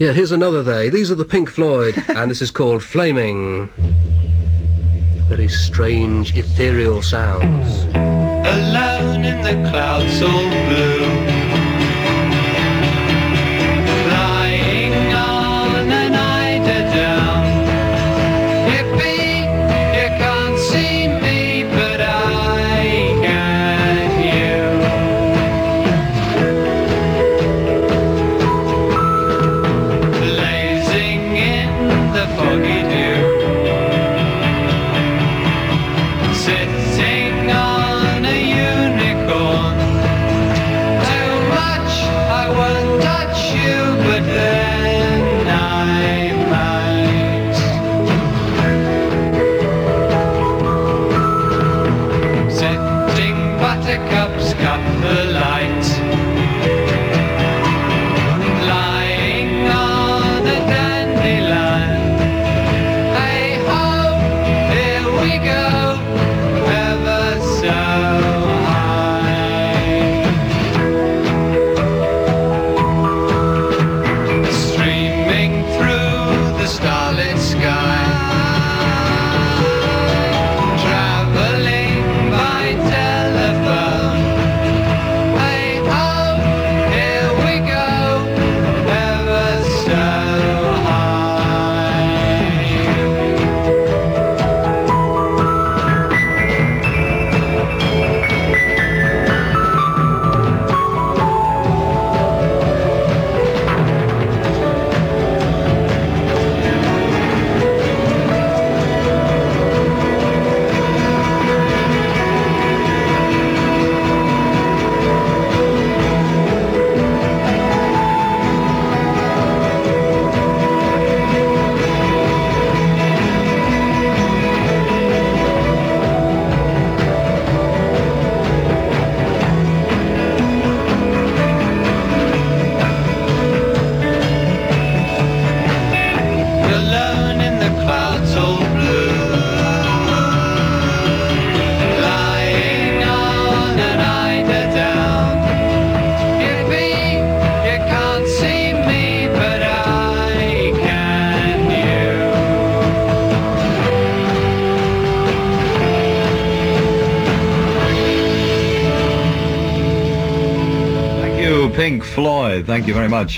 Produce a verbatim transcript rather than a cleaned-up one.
Yeah, here's another they. These are the Pink Floyd, and this is called Flaming. Very strange, ethereal sounds. Alone in the clouds all blue, flying on an eiderdown. Yippee, you can't see me, but I can you. Blazing in the foggy dew, sitting on a unicorn. Too much, I won't touch you, but then I might. Sitting buttercups, cup the light, lying on a dandelion. Hey ho, here we go, ever so high. Streaming through the starlit sky, traveling by telephone. Hey ho, here we go, ever so high. Alone in the clouds all blue, lying on an eiderdown. Yippee, you can't see me, but I can you. Thank you, Pink Floyd. Thank you very much.